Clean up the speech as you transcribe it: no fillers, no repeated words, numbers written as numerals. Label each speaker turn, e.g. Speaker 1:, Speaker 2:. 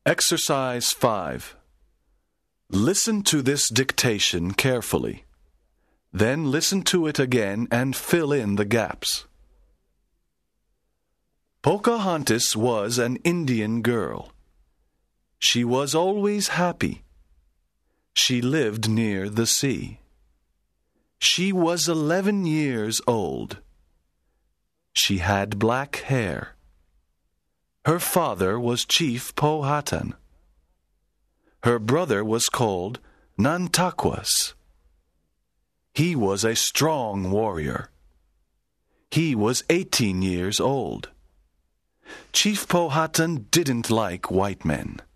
Speaker 1: Exercise 5. Listen to this dictation carefully. Then listen to it again and fill in the gaps. Pocahontas was an Indian girl. She was always happy. She lived near the sea. She was 11 years old. She had black hair. Her father was Chief Powhatan. Her brother was called Nantaquas. He was a strong warrior. He was 18 years old. Chief Powhatan didn't like white men.